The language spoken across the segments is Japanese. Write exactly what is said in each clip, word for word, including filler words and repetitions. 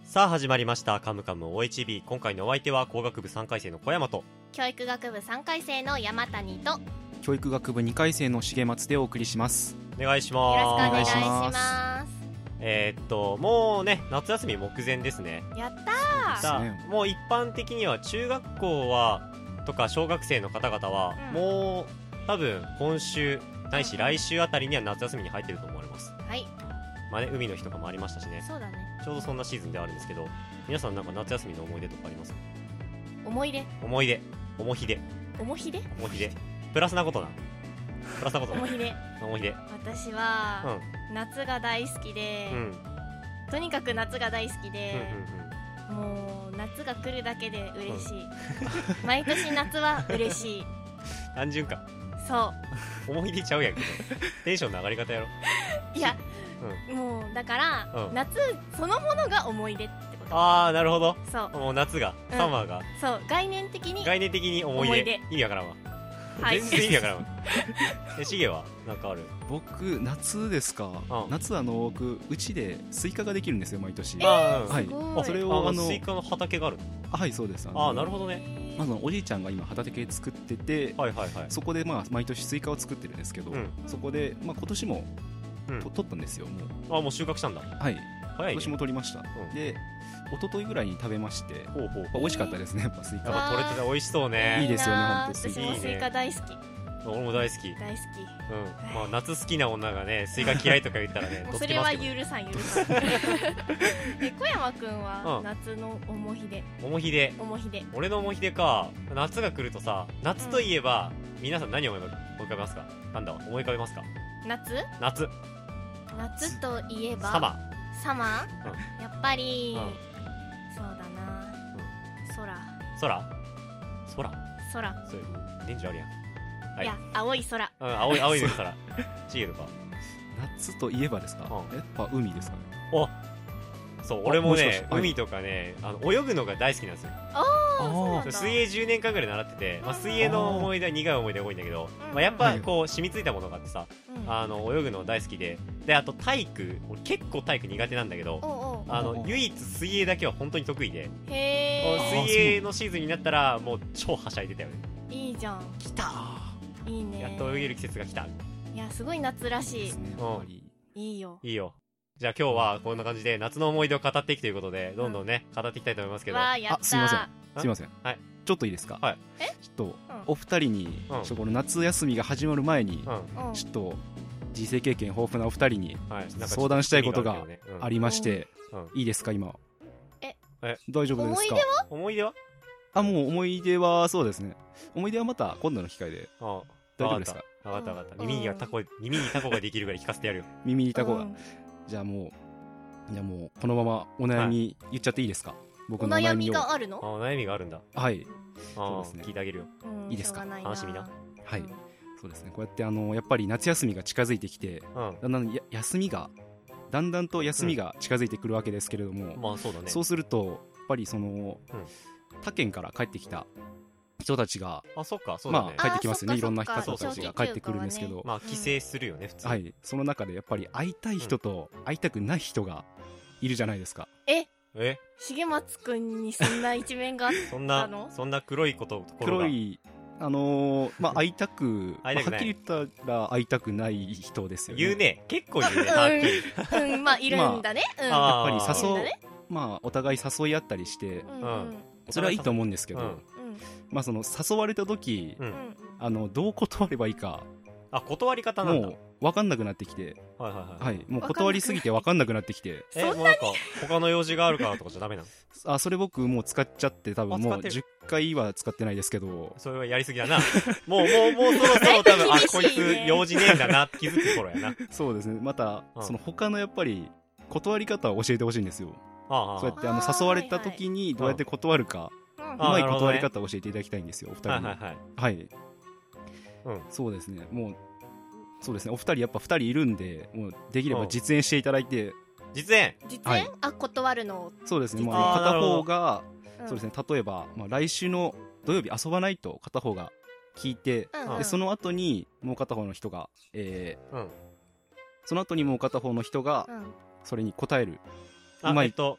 さあ始まりましたカムカム オーエイチビー。 今回のお相手は工学部さんかい生の小山と教育学部さんかい生の山谷とよ教育学部にかい生の重松でお送りします。 お願いしろしくおます。 願いしお願いしまますえー、っともうね夏休み目前ですね。 やったー。 さあ、 ですねもう一般的には中学校はとか小学生の方々は、 うんもう多分今週ないし来週あたりには夏休みに入ってると思われます。 はい、 まあね、海の日とかもありましたしね、 そうだね。 ちょうどそんなシーズンではあるんですけど、皆さんなんか夏休みの思い出とかありますか？ 思い出思い出、おもひで、 おもひでおもひで、プラスなことなプラスなことなおもひでおもひで、 私は、夏が大好きで、 うんうんとにかく夏が大好きうんで、 うんもう夏が来るだけで嬉しい、毎年夏は嬉しい。 うん、単純か。 そう思い出ちゃうやんけどテンションの上がり方やろ。 いや、もうだから、 うん夏そのものが思い出ってこと。 ああなるほど。 そうもう夏が、 うんサマーがそう概念的に概念的に思い出。 思い出意味わからんわ、 はい全然意味わからんわえ、しげはなんかある？ 僕夏ですか、 うん夏あの僕うちでスイカができるんですよ毎年。 あー、うん、 はいすごい。 それあをあのスイカの畑がある。 あはいそうです。あのああなるほどね。 まずおじいちゃんが今畑作ってて、 はいはいはい。 そこでまあ毎年スイカを作ってるんですけど、 うんそこでまあ今年もうんと取ったんですよ。もうあもう収穫したんだ。 はい早いね。 今年も取りました。 んで一昨日ぐらいに食べまして、 ほうほう。 まあ美味しかったですね。やっぱスイやっカ。 ぱ取れてた、美味しそういね。 いですよねなーほんとスイカ私もスイカ大好き、 俺も大好き。うん。 大好まあ夏好きな女がね、スイカ嫌いとか言ったらね、 き。もどつうそれはきますけど。 許さん許さん。え、小山くんはうん夏の思い出、 おもひで。 思い出。 俺の思い出か。夏が来るとさ、夏といえば、皆さん何を思い浮かべますか？なんだ思い浮かべますか？ 夏？ 夏、 夏といえばサマサマー？ うやっぱり、 うんそうだな。空、 ー、空空空。 そういう年中あるやん。はいいや、青い空。 うん、青い、青いですから。チゲとか。 夏といえばですか、 うんやっぱ海ですかね。 おそう、俺もねもしかし、はい海とかね、あの、泳ぐのが大好きなんですよ。 ああーそうなんだ。 水泳じゅうねんかんぐらい習ってて、まあ、水泳の思い出は苦い思い出が多いんだけど、 うんまあ、やっぱはいこう染みついたものがあってさ、 うんあの泳ぐの大好きで、であと体育、俺結構体育苦手なんだけど、 おうおう。 あのおう唯一水泳だけは本当に得意で、 へー水泳のシーズンになったらもう超はしゃいでたよね。 ー、いいじゃん。 来たいいね。 やっと泳げる季節が来た。 いや、すごい夏らしいです。ねやっぱり。 いいよ。 いいよ。じゃあ今日はこんな感じで夏の思い出を語っていくということで、どんどんね語っていきたいと思いますけど、 わー、やったー。 あすいませんあすいません、 はいちょっといいですか。 はいえちょっと、 うんお二人に、 うんちょっとこの夏休みが始まる前に、 うん、 うんちょっと人生経験豊富なお二人にはい、なんかちょっと相談したいことが興味あるけどねうんありまして、 うんいいですか今。 ええ大丈夫ですか。 思い出は思い出はあもう思い出はそうですね。思い出はまた今度の機会であ大丈夫ですか。 分かった分かった、 うん耳にはタコ耳にタコができるぐらい聞かせてやるよ。 耳にいた子が、 うんじゃあもうじゃあもうこのままお悩み言っちゃっていいですか。僕お悩みのお悩みをがあるの？ あ悩みがあるんだ。 はいあそうですね聞いてあげるよ。 うんいいですかしょうがない楽しみなはいうんそうですね。こうやってあのやっぱり夏休みが近づいてきて、 うんだんだんや休みがだんだんと休みが近づいてくるわけですけれども、 まあそうだね。 そうするとやっぱりその、他県から帰ってきた人たちがあそっかそうだね。 まあ帰ってきますよね。 あいろんなそっか人たちが帰ってくるんですけど、 まあ帰省するよね普通。 はいその中でやっぱり会いたい人と会いたくない人がいるじゃないですか。 え、 え重松くんにそんな一面があっそんなたの？ そんな黒いことところが黒いあのー、まあ会いたく会いたくないまあはっきり言ったら会いたくない人ですよね。 言うね。結構言うね。はっきり。 うん、まあいるんだね。うん。 あーやっぱり誘ういるんだねまあお互い誘い合ったりして、 うんうんそれはいいと思うんですけど、 うんうんまあその誘われた時、 ううんんあのどう断ればいいかあ断り方なんだ。 もう分かんなくなってきて、 はいはいはい。 はいもう断りすぎて分かんなくなってきて、 えもうなんか他の用事があるからとかじゃダメなの？ あそれ僕もう使っちゃって多分もうあ使ってるじゅっかいは使ってないですけど、 それはやりすぎだな。もうもうもうそろそろ多分あ厳しいねこいつ用事ねえんだなって気づく頃やな。 そうですねまた、 うんその他のやっぱり断り方を教えてほしいんですよ。 ああそうやってあのあー誘われた時にどうやって断るか、 うんうまいあなるほどね断り方を教えていただきたいんですよお二人に。 はいはいはい。 はい、 うんそうですねもうそうですねお二人やっぱ二人いるんでもうできればうん実演していただいて、 実演実演はいあ断るのそうですねもうあーあの片なるほど方が、 うんそうですね例えば、まあ、来週の土曜日遊ばないと片方が聞いて、 うんうんでその後にもう片方の人が、えーうんその後にもう片方の人がうんそれに答えるうまいあえっとはい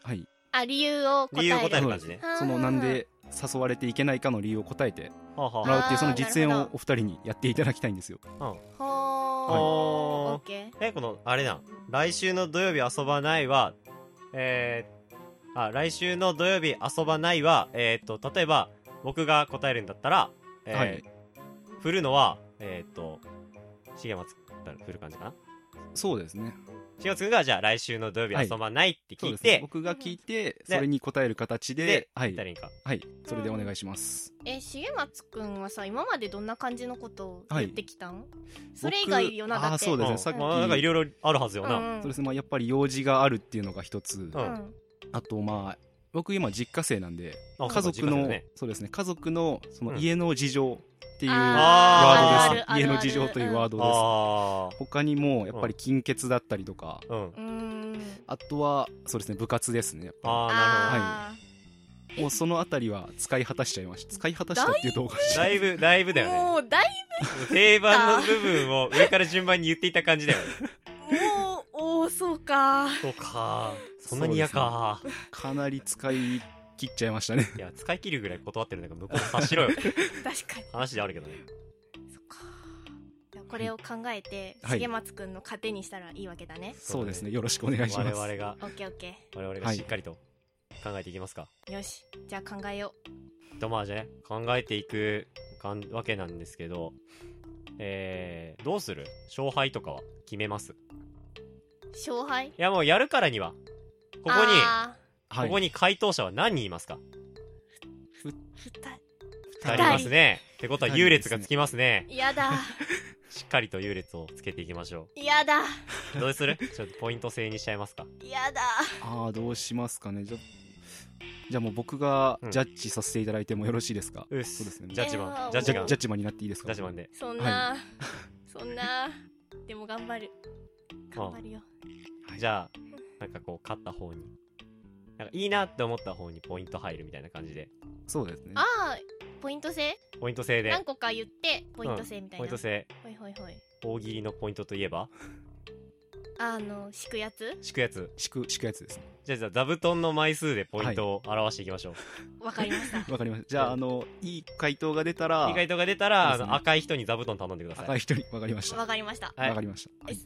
あ、理由を答える。 理由を答える感じね。 そのなんで誘われていけないかの理由を答えてはあはもらうっていうそのあー実演なるほどをお二人にやっていただきたいんですよ。 あ。うん。 ほー。 おオッケー。 え、この、あれな、来週の土曜日遊ばないは、えー、あ、来週の土曜日遊ばないは、えーっと、例えば、僕が答えるんだったら、えーはい振るのは、えーっと、重松だ振る感じかな。 そうですね。 重松くんが、じゃあ来週の土曜日遊ばないってそうですね聞いて、 僕が聞いてそれに答える形でで、 はい言ったらいいんか。 はいそれでお願いします。 え、重松くんはさ、今までどんな感じのことをはい言ってきたん、それ以外よな、 僕だって。 あーそうですねんさっきまあなんかいろいろあるはずよな。 うんそうですね、まあ、やっぱり用事があるっていうのが一つ、 うんうん。 あとまあ僕今実家生なんであ家族のそうか実家生だねそうですね家族のそのうん家の事情っていうあーワードですね、 あるあるある家の事情というワードです、 あ他にもやっぱり金欠だったりとか、 あ。うん。 うーん。 あとはそうですね部活ですね。 ああもうそのあたりは使い果たしちゃいました。使い果たしたっていうとおかしいあ。だいぶ、だいぶだーよね。 もうだい定番の部分を上から順番に言っていた感じだよね。 ぶもうおーそうか。 そうか。そんなに嫌か。 かなり使い切っちゃいましたね。 いや、使い切るぐらい断ってるんだから向こう察しろよ。 確かに。 話であるけどね。 そっか。じゃあこれを考えて、 はい重松くんの糧にしたらいいわけだね。 そうですねよろしくお願いします。 我々が、 オッケーオッケ我々がしっかりと考えていきますか。 ー。よし。じゃあ考えよとまあじゃあね、考えていくかんわけなんですけど、えー、どうする勝敗とかは決めます？ う。勝敗いやもうやるからには、ここに、 あはい、 ここに回答者は何人いますか？ ーふた二人いますね。ってことは優劣がつきますね。 やだ。 しっかりと優劣をつけていきましょやだ。 う。どうする？ちょっとポイント制にしちゃいますか。 やだ。 ああどうしますかね。じゃじゃあもう僕がうんジャッジさせていただいてもよろしいですか？ うっす。 そうですね。 ジャッジマンえー。 ジャッジが。 ジャジャッジマンになっていいですか？ ジャッジマンで。 そんな、そんな。でも頑張る。頑張るよ。 じゃあ、なんかこう、勝った方に。なんかいいなって思った方にポイント入るみたいな感じで。 そうですね。 ああ、ポイント制ポイント制で。 何個か言って、ポイント制みたいな。 ポイント制。 ほいほいほい。 大喜利のポイントといえばあの、敷くやつ敷くやつ。 敷く敷くやつですね。 じゃあ、じゃあ座布団の枚数でポイントを表していきましょう。 わかりました。 わかりました。じゃああのいい回答が出たらいい回答が出たら、あそうですねの赤い人に座布団頼んでください。 赤い人にわかりました。わわかりました。 はいかりました。はい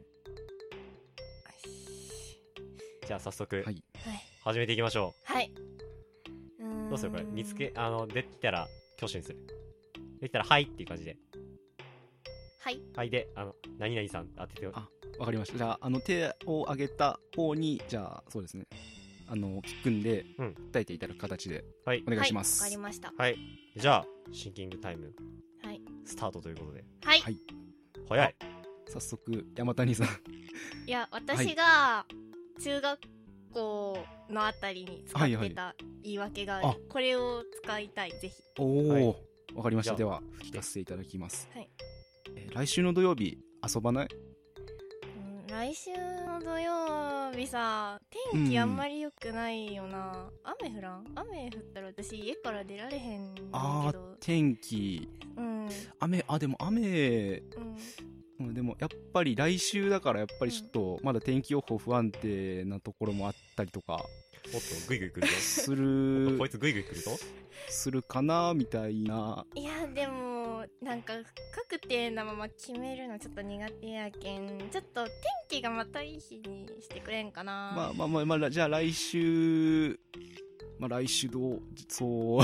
じゃあ、早速、 はいはい。 始めていきましょはい。うーう。 んどうするこれ見つけ、あの、できたら、挙手にする。できたら、はいっていう感じで。 はい。 はいで、あの、何々さん当ててよ。 あわかりました。じゃああの手を挙げた方にじゃあそうですね。あのキックんでうん答えていただく形ではいお。願いします。 はい。わかりました。 はい。じゃあ、シンキングタイム、 はい。 スタートということで。 はい。 はい早い。 早速山谷さん。 いや、私が中学校のあたりに使ってた言い訳がある、 あこれを使いたい、ぜひ。 おお、 はいわかりました。 じゃあでは聞かせていただきます。 はいえー来週の土曜日遊ばない？ うん来週の土曜日さ、天気あんまり良くないよな。雨降らん雨降ったら私家から出られへんねんあーけど。 天気うん。 雨あでも雨うん。 うんでもやっぱり来週だからやっぱりちょっとまだ天気予報不安定なところもあったりとかおっと、グイグイ来るぞ。 すおっるとこいつグイグイ来るぞ。 するかなみたいな。 いや、でも、なんか、不確定なまま決めるのちょっと苦手やけん。ちょっと天気がまたいい日にしてくれんかな。 まあまあまあ、まあ、じゃあ来週まあ来週どうそう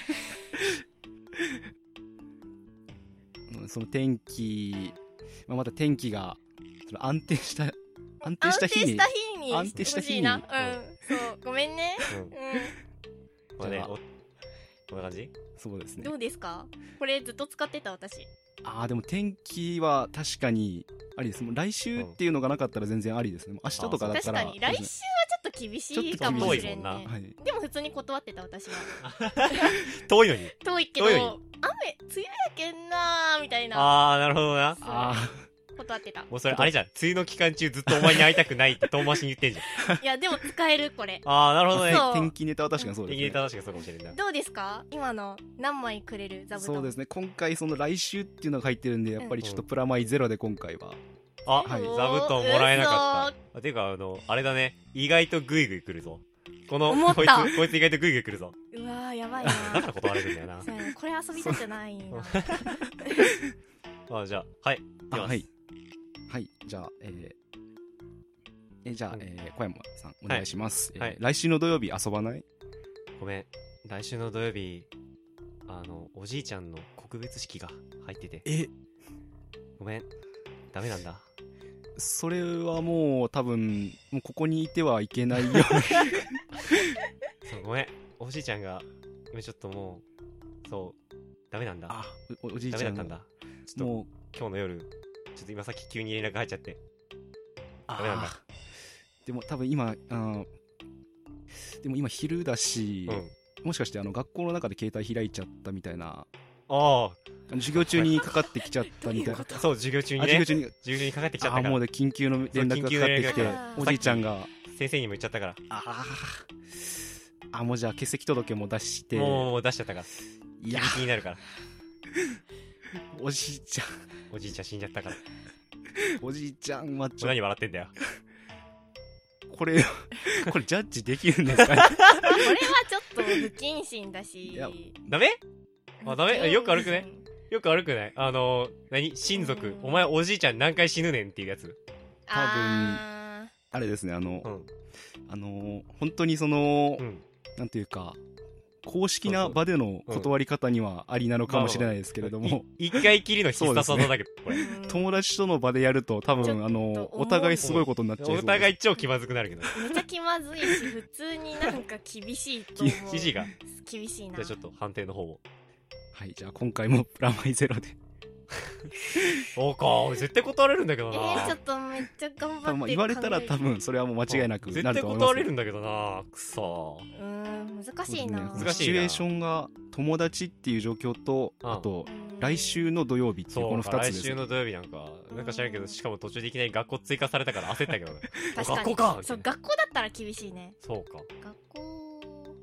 うんその天気、まあ、また天気がその安定した安定した日に安定した日に安定した日に欲しいな。うん。そう。ごめんね。 うん。 うこれね、 じゃあおこんな感じん。 そうですねどうですかこれずっと使ってた私。 ああでも天気は確かにありです。もう来週っていうのがなかったら全然ありですね。もう明日とかだったら確かに。来週はちょっと厳しいかもしれんね。 ちょっと遠いもんはいでも普通に断ってた私は。 遠いのに。 遠いけど、 遠い雨、梅雨やけんなーみたいな。 あー、なるほどな。 あ断ってた。 もうそれ、あれじゃん。梅雨の期間中ずっとお前に会いたくないって遠回しに言ってんじゃん。 いや、でも使える、これ。 あー、なるほどね。 そうあ天気ネタは確かにそうですね。 右に正しくそうかもしれんな。 どうですか今の何枚くれる座布団。 そうですね。今回その来週っていうのが入ってるんでやっぱりちょっとプラマイゼロで今回は。 あ、 はい座布団もらえなかった。あていうか、あの、あれだね。意外とグイグイ来るぞ。 この思ったこいつこいつ意外とグイグイ来るぞ。 うわーやばいなだから断れるんだよな。 そうやねこれ遊びたくないなあ、じゃあはいいきます。 あはいはいじゃあえーえじゃあ、えー、小山さんお願いします、 はいえー来週の土曜日遊ばない？ ごめん、来週の土曜日あのおじいちゃんの告別式が入ってて、 えごめん、ダメなんだ。 それはもう多分もうここにいてはいけないよそう、ごめん、おじいちゃんが今ちょっともうそうダメなんだ。 あおおじいちゃんダメだったんだ。ちょっともう今日の夜ちょっと今さっき急に連絡入っちゃってダメなんだ。 あーでも多分今あーでも今昼だし、 うん、 もしかしてあの学校の中で携帯開いちゃったみたいな、 あああの授業中にかかってきちゃったみたいなそう授業中にねあ授業中に授業中にかかってきちゃったからあーもうで緊急の連絡がかかってきてそう緊急の連絡がおじいちゃんが先生にも言っちゃったからあーあもうじゃあ欠席届も出してもうもうもう出しちゃったからいや気になるからおじいちゃんおじいちゃん死んじゃったからおじいちゃんはちょ何笑ってんだよ。 これこれジャッジできるんですかねこれはちょっと不謹慎だしいやダメあダメ不謹慎よく歩くねよく歩くないあの何親族、 うんお前おじいちゃん何回死ぬねんっていうやつ。 ああれですねあの、 うんあのー本当にその、 うんなんていうか公式な場での断り方にはありなのかもしれないですけれども、 い一回きりの必殺技だけど、これーうん友達との場でやると多ちょっと分あのお互いすごいことになっちゃいそうですお互い超気まずくなるけどめちゃ気まずいし普通になんか厳しいと思う指示が厳しいなじゃあちょっと判定の方を。 はいじゃあ今回もプラマイゼロでそうか俺絶対断れるんだけどえな、 ー、ちょっとめっちゃ頑張って多分まあ言われたら多分それはもう間違いなく絶対なると思います断れるんだけどなくそうーん難しいな、 そうですね難しいなシチュエーションが友達っていう状況とうんあとうん来週の土曜日っていうこのそうかふたつです来週の土曜日なんかなんか知らんけどしかも途中でいきなり学校追加されたから焦ったけどね確かに学校かそう学校だったら厳しいねそうか学校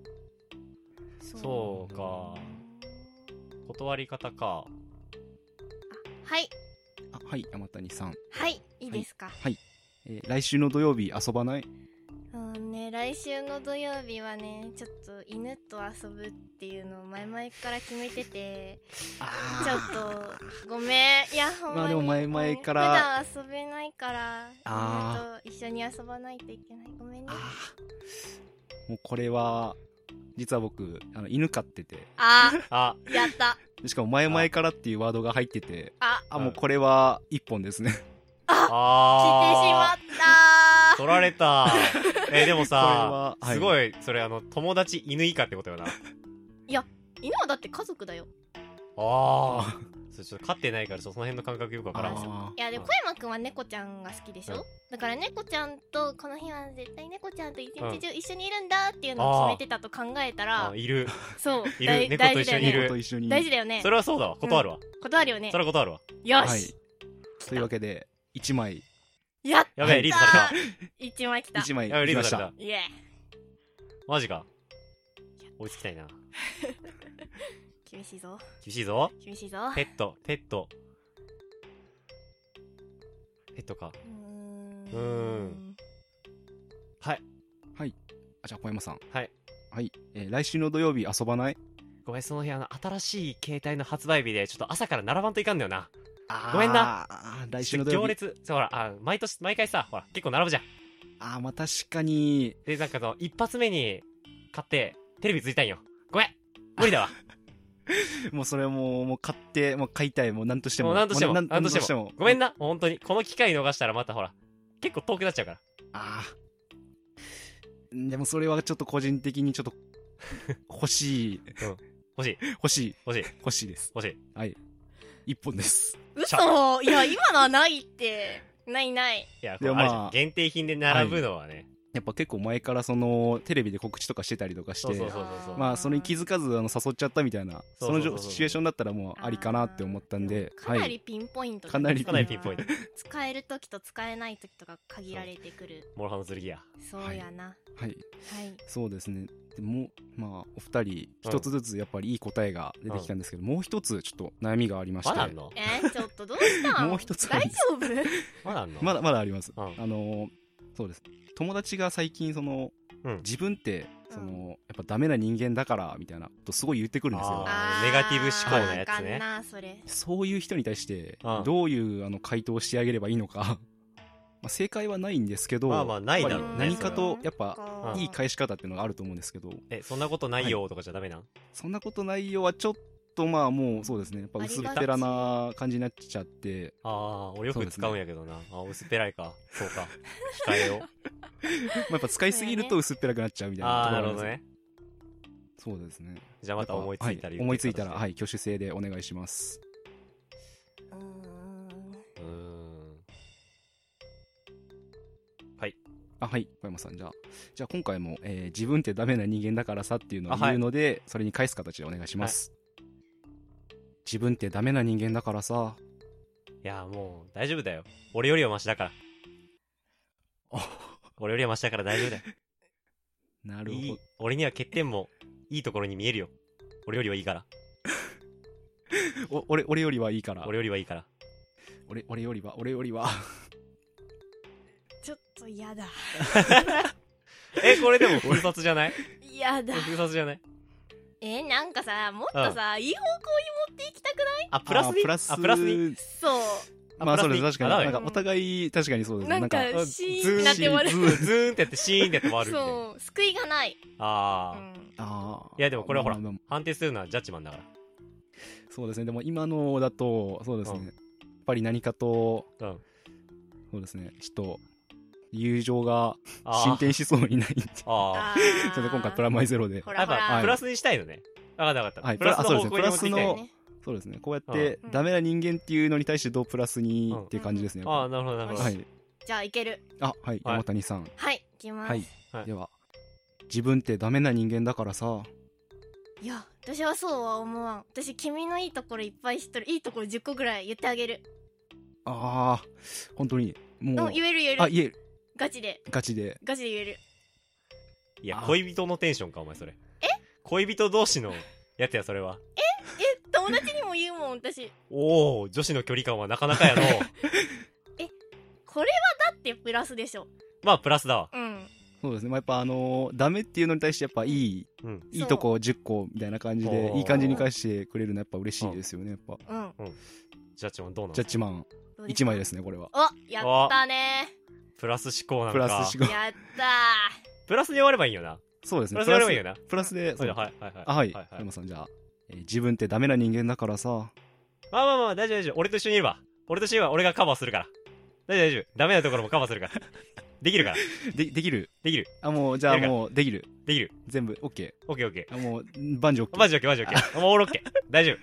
そうか断り方か。 はいあはい山谷さん、 はいいいですか、 えー来週の土曜日遊ばない？ うんね来週の土曜日はねちょっと犬と遊ぶっていうのを前々から決めててあちょっとごめんいやほんまにまあでも前々から普段遊べないからあ犬と一緒に遊ばないといけないごめんねあーもうこれは実は僕あの犬飼っててああーやったでしかも前々からっていうワードが入っててああもうこれは一本ですね来てしまあったー取られたえでもこれさははいすごいそれあの友達犬以下ってことよな。 犬はだって家族だよああそれちょっと飼ってないからちょっとその辺の感覚よくわからんわ。 あいやでも小山くんは猫ちゃんが好きでしょ、 うんだから猫ちゃんとこの日は絶対猫ちゃんと一日中一緒にいるんだっていううんのを決めてたと考えたらあいるそういる大猫と一緒にいる大事だよねーと一緒に大事だよねそれはそうだわ断るわ、 断るよねそれは断るわ。 よし、 はいというわけでいちまいやったやべえリードさ一枚来たいちまいれたやべえリきましたードされたイエマジか追いつきたいな。 ー厳しいぞ厳しいぞ。 厳しいぞペットペットペットか。 うーうーんはいはいあじゃあ小山さんはいはい、えー来週の土曜日遊ばない？ ごめんその日あの新しい携帯の発売日でちょっと朝から並ばんといかんのよな。 あーごめんなあー来週の土曜日行列そうほらあ毎年毎回さほら結構並ぶじゃん。 あーまあ確かにでなんかその一発目に買ってテレビついたんよ。ごめん無理だわ。 もうそれももう買ってもう買いたいもう何としてももう何としてもな何としてもごめんなもう本当にこの機会逃したらまたほら結構遠くなっちゃうから。 あーでもそれはちょっと個人的にちょっと欲しい欲しい欲しい欲しい欲しいです欲しい。 はい一本です嘘いや今のはないってないないいやこでもれあるじゃん、 まあ限定品で並ぶのはね、 やっぱ結構前からそのテレビで告知とかしてたりとかしてそうそうそうそうまあそれに気づかずあの誘っちゃったみたいなそそうそうそうそうのシチュエーションだったらもうありかなって思ったんでかなりピンポイントだねかなりかなりピンポイント。 使える時と使えない時とか限られてくるモロハの剣や。 そうやなはいはいそうですねでもまあお二人一つずつやっぱりいい答えが出てきたんですけど、もう一つちょっと悩みがありましてまだあんのえー、ちょっとどうしたんもう一つあ大るんです丈夫まだあんのまだまだあります、 うんあのーそうです友達が最近そのうん自分ってうんそのやっぱダメな人間だからみたいなことすごい言ってくるんですよ。 あーネガティブ思考のやつねあかんなそれ。 そういう人に対してうんどういうあの回答をしてあげればいいのかまあ正解はないんですけど、 まあまあないだろうねやっぱり何かとやっぱぱいい返し方っていうのがあると思うんですけど、 えそんなことないよとかじゃダメなん、 そんなことないよはちょっとまあもうそうですね、やっぱ薄っぺらな感じになっちゃって、 ああ俺よく使うんやけどな、あ薄っぺらいかそうか控えようまあやっぱ使いすぎると薄っぺらくなっちゃうみたいなああところがあるんなるほどね。 ですよ。そうですね。 じゃあまた思いついたらはい、 言って思いついたら、 形ではい、挙手制でお願いします。 うーんうーんあ、はい、小山さん、じゃあ、じゃあ今回も、えー自分ってダメな人間だからさっていうのをあはい言うので、それに返す形でお願いします。自分ってダメな人間だからさ。 いやもう大丈夫だよ、俺よりはマシだから俺よりはマシだから大丈夫だよなるほどいい。俺には欠点もいいところに見えるよ、俺よりはいいからお俺、俺よりはいいから。 俺よりはいいから俺、俺よりは、俺よりは。 ちょっと嫌だ。 えこれでも風殺じゃない嫌だ。 風殺じゃないえ、なんかさ、もっとさ、いい方向に持っていきたくない？ あプラスにあプラスあプラスにそう。 まあそうです、 プラスに確かに。 あダメなんかお互い、確かにそうですね。 なんかあシーンってなって終わるズーンズーンってやってシーンってやって終わるみたいなそう、救いがない。 ああ、 うんああ。 いやでもこれはほらまあまあまあ判定するのはジャッジマンだからそうですね。でも今のだと、そうですね。 うんやっぱり何かと、 うんそうですね。ちょっと、友情があー進展しそうにないんで。 ああーそれで今回プラマイゼロで。 あやっぱほらほら。 はいプラスにしたいのね分かった分かった、 はいプラスの方向にプラス持っていきたいのねそうですね。こうやってう、んダメな人間っていうのに対してどうプラスにっていう感じですね。 ああなるほどなるほど、 はい。 じゃあいける。 あ、はい。山谷さん。 はい、いきます。 はい。 はいでは、自分ってダメな人間だからさ。 いや、私はそうは思わん。私、君のいいところいっぱい知ってる。いいところじゅっこぐらい言ってあげる。 ああ、本当に、もうん、 う、 言える言える。 あ、いえ、 ガチで。 ガチで。 ガチで言える。 いやあ恋人のテンションかお前それえ恋人同士のやつやそれはえ、友達にも言うもん、私。 おお女子の距離感はなかなかやのこれはだってプラスでしょ。 まあプラスだわうん。 そうですね。まあ、やっぱあのーダメっていうのに対してやっぱいい、 うんいいとこじゅっこみたいな感じで、 おーいい感じに返してくれるのはやっぱ嬉しいですよね。やっぱ。 うん。 ジャッジマンどうなんジャッジマン、 どうですかいちまいですね、これは。 お、やったねプラス思考なプのかラスしごー。やったプラスで終わればいいよなそうですね。 プラスで終わればいいよなプラスで、 そうだはいはいはいあ、はい。 はいはい山さん、じゃあ、えー自分ってダメな人間だからさ。 まあまあまあ大丈夫大丈夫俺と一緒にいれば俺と一緒にいれば俺がカバーするから大丈夫大丈夫ダメなところもカバーするからできるからで、できるできるあ、もう、じゃあやるかもう、できる。 できる全部、オッケオッケーオッケー。あ、もう、万事オッケーー。 マジオッケーマジオッケーもうオールオッケー大丈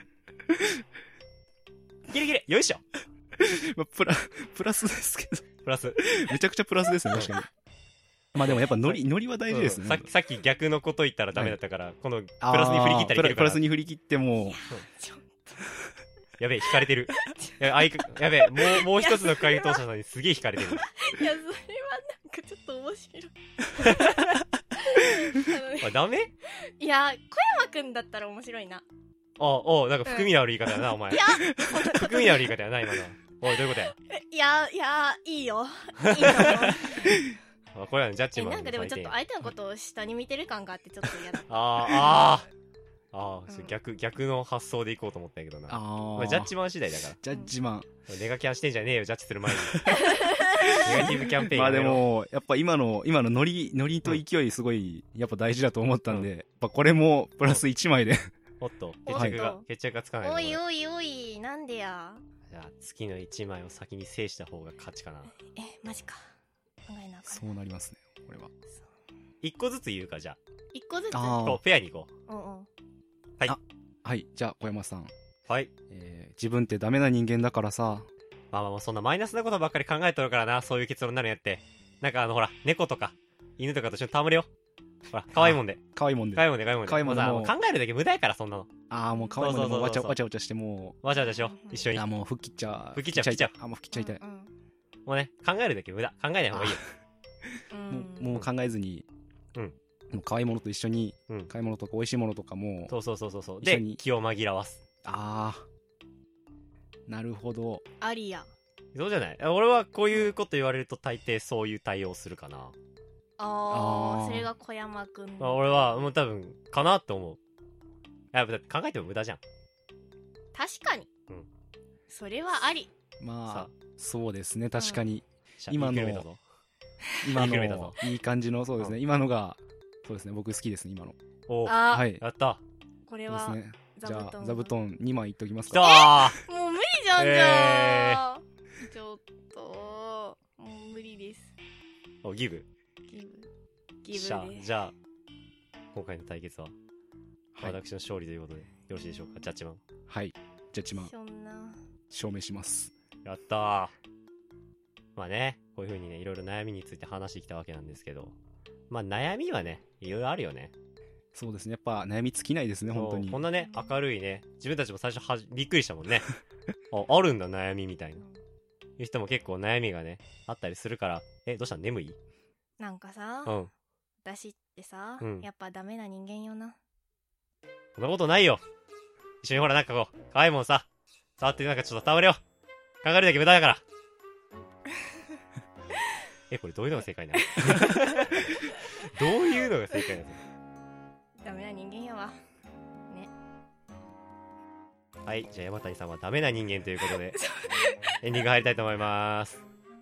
夫ギリギリよいしょまあプラ、プラスですけど。 プラスめちゃくちゃプラスですね、確かに。まあでもやっぱノリ、ノリは大事ですね。 うんさっきさっき逆のこと言ったらダメだったから、このプあーラスに振り切ったらいけるプラからプラスに振り切っても、 ちょやべえ引かれてるやべえ相かやべえもうもう一つの回答者さんにすげえ引かれてるいや、それはなんかちょっと面白い。あのねあダメいや、小山くんだったら面白いな。 ああなんか含みのある言い方やなお前いや、 含みのある言い方やな今のはおいどういうことやいや、いや、いいよ。いいと思う。 あこれはねジャッジえ、 マンのなんかでもちょっと採点相手のことを下に見てる感があってちょっと嫌だ。 あーあーあー、 うんそう逆逆の発想でいこうと思ったんやけどなあまあ、 ージャッジマン次第だからジャッジマン。 ネガキャンしてんじゃねえよジャッジする前にネガティブキャンペーンまあでやめろも、やっぱ今の、今のノリ、ノリと勢いすごい、やっぱ大事だと思ったんで、やっぱこれもプラスいちまいで。 おっとおっと決着が決着がつかないなおいこれおいおい、なんでや。 じゃあ月のいちまいを先に制した方が勝ちかなえ、マジか。考えなあかんそうなりますね、これは。 いっこずつ言うかじゃあ一個ずつ。 あーこうフェアにいこううんうん。 はい、じゃあ小山さん。 はいえー自分ってダメな人間だからさ。 まあまあまあそんなマイナスなことばっかり考えとるからなそういう結論になるんやってなんかあのほら猫とか犬とかと一緒に戯れよほら可愛いもんで可愛いもんで。 可愛いもんで可愛いもんで可愛いもんでもうもうさ考えるだけ無駄やからそんなのああ、もう可愛いもんで、もうわちゃそうそうそうそうわちゃわちゃして、もわちゃわちゃしよう一緒う、 にあ、もう吹っ切っちゃう。 吹っ切っちゃう吹いたい。あ、もう吹っ切っちゃいたい。 うんもうね考えるだけ無駄考えない方がいいようんもうもう考えずに、 うんもう可愛いものと一緒に、 うん買い物とか美味しいものとかも、 そうそうそうそうそう一緒にで気を紛らわすああ、なるほど。 ありや。 そうじゃない俺はこういうこと言われると大抵そういう対応するかなあーあーそれが小山くん。 まあ、俺はもう多分かなって思う。やっぱだって考えても無駄じゃん。 確かに、 うんそれはあり。 まさあそうですね、確かにしゃ今の言いくるめたぞ今言いくるめたぞのいい感じの、そうですね、 うん今のがそうですね、僕好きですね、今の。 おうあー、 はい、 やったこれはそうですね。じゃ座布団あ座布団にまいいっときますきか。 たーもう無理じゃん、じゃあちょっともう無理です。 おギブギブギブしゃです。 じゃあ今回の対決ははい、 私の勝利ということでよろしいでしょうか。ジャッジマンはい、ジャッジマンそんな証明します。 やったー。まあね、こういう風にね、いろいろ悩みについて話してきたわけなんですけど、まあ悩みはね、いろいろあるよね。 そうですね、やっぱ悩み尽きないですね、本当にそうこん。なね、明るいね、自分たちも最初はじびっくりしたもんね。あ、あるんだ悩みみたいな。いう人も結構悩みがね、あったりするから、え、どうしたの眠いなんかさ、 うん。 私ってさ、 うんやっぱダメな人間よな。 そんなことないよ。一緒にほらなんかこう、可愛いもんさ、触ってなんかちょっと触れよ。考えるだけ無駄だから。え、これどういうのが正解なのどういうのが正解なのダメな人間やわね。 はい、じゃあ山谷さんはダメな人間ということで、エンディング入りたいと思います。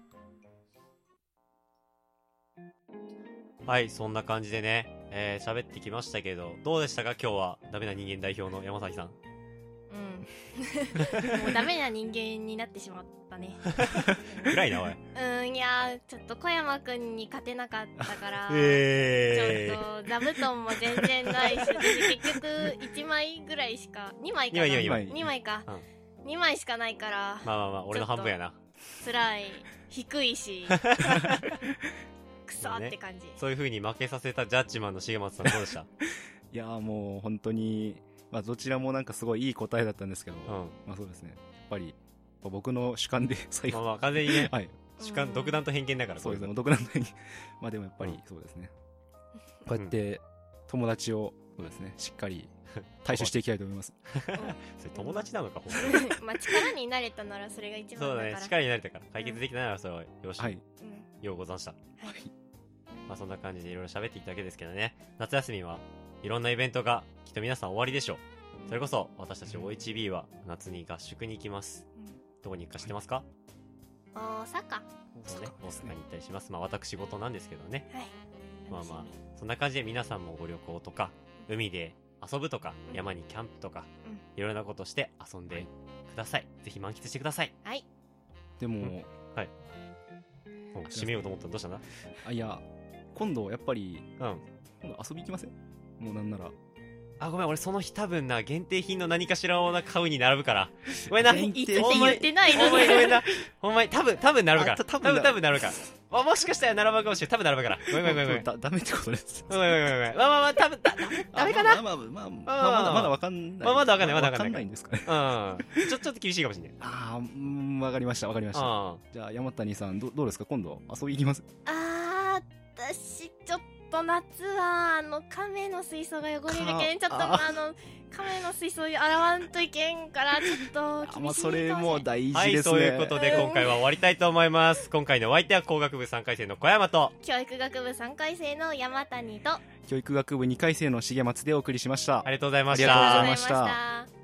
はい、そんな感じでね、えー、喋ってきましたけど、どうでしたか今日は、ダメな人間代表の山崎さん。 うんもうダメな人間になってしまったね。 暗いな、おい。 うんいやーちょっと小山くんに勝てなかったからえちょっと座布団も全然ないし、私結局いちまいぐらいしか、にまいかな、 にまいにまいにまいにまいか、 うんにまいしかないからまあまあまあ、俺の半分やな。 辛い、低いしクソって感じ。 そういう風に負けさせたジャッジマンの重松さんどうでしたいやーもう本当に、まあ、どちらもなんかすごいいい答えだったんですけど、 うん。 まあそうですね、やっぱり僕の主観で最後、 まあまあ、完全にね、 はい、 主観、独断と偏見だから、 そうですね、 こ独断とにまあでもやっぱりうんそうですね、こうやって友達をそうですね、しっかり対処していきたいと思います。 それ友達なのか、ほんとに。 まあ力になれたならそれが一番そうだね、 だから。 力になれたから、解決できたならそれはよし、 はい、 うんようござんした。 はいまあそんな感じでいろいろ喋ってきたわけですけどね、夏休みはいろんなイベントがきっと皆さん終わりでしょう。それこそ私たち オーエイチビー は夏に合宿に行きます。どこに行くか知ってますか？ 大阪。 そうね、大ですね阪に行ったりします。まあ私事なんですけどね。 はい。 まあまあそんな感じで皆さんもご旅行とか海で遊ぶとかうん山にキャンプとかうんいろんなことして遊んでください。ぜひ満喫してください。 はい。 でも、 うんもう締めようと思ったらどうしたんだ？ あいや今度やっぱりうん。 今度遊び行きません？もうなんならあ、ごめん、俺その日多分な、限定品の何かしらをな買うに並ぶから。ごめんな。 限定いつって言ってないのほんまにに。 ごめんな。ほんまに、多分、多分並ぶから。 あた多多分、 分多分並ぶから。あ、もしかしたら並ぶかもしれない。多分並ぶから。ごめんごめんごめんごめん。 だダメってことです。 ごめんごめんごめんごめん。まあまあまあ、多分、だダメかな。 まあまあまあまあ、まあ、 まあまだまだわかんない。 まあまだわかんないまだわかんないわかんないんですかね。 うん。ちょ、ちょっと厳しいかもしれない。 ああ、うんわかりましたわかりました。 あじゃあ山谷さんどどうですか、今度遊び行きます？ あー、私ちょっと夏はあの亀の水槽が汚れるけん、ちょっとああの亀の水槽洗わんといけんからちょっとあ、 厳しいかまあそれもしれん。 も大事はい、 ですね。 そういうことで今回は終わりたいと思います。今回のお相手は工学部さんかい生の小山と、 教育学部さんかい生の山谷と、 教育学部にかい生の重松でお送りしました。 ありがとうございましありがとうございたま。したありがとうございました。